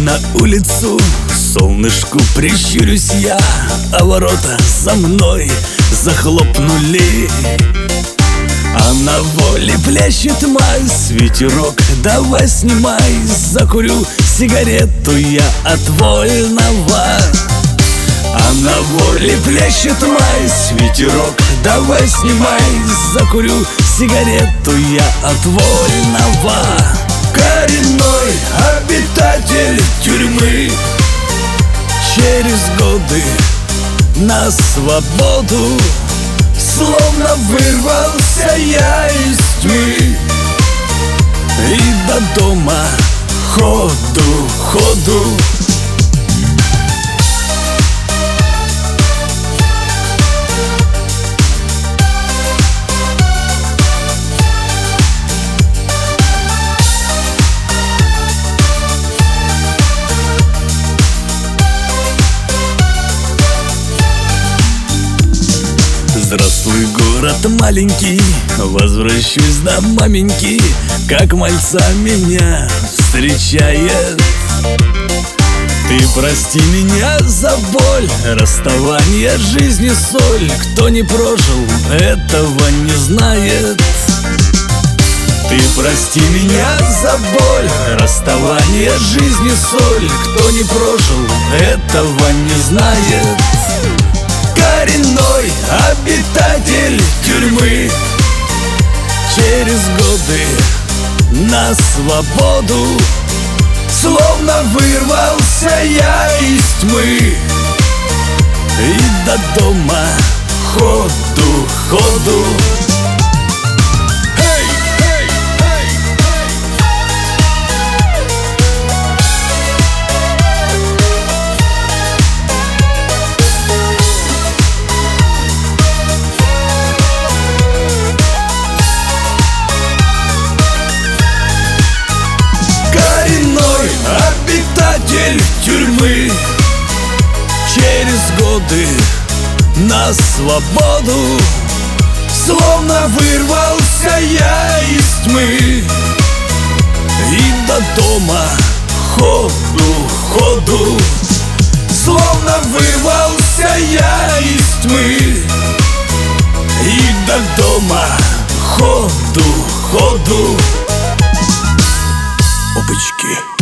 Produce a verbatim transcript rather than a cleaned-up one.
на улицу, солнышку прищурюсь я, а ворота за мной захлопнули. А на воле плещет майс, ветерок, давай снимай, закурю сигарету я от вольного. А на воле плещет майс, ветерок, давай снимай, закурю сигарету я от вольного. Коренной обитатель тюрьмы, через годы на свободу, словно вырвался я из тьмы. И до дома ходу, ходу. Здравствуй, город маленький, возвращусь до маменьки, как мальца меня встречает. Ты прости меня за боль, расставание жизни соль, кто не прожил, этого не знает. Ты прости меня за боль, расставание жизни соль, кто не прожил, этого не знает. Коренной обитатель тюрьмы, через годы на свободу, словно вырвался я из тьмы. И до дома ходу, ходу. Обитатель тюрьмы, через годы на свободу, словно вырвался я из тьмы. И до дома ходу, ходу, словно вырвался я из тьмы. И до дома ходу, ходу. Опачки.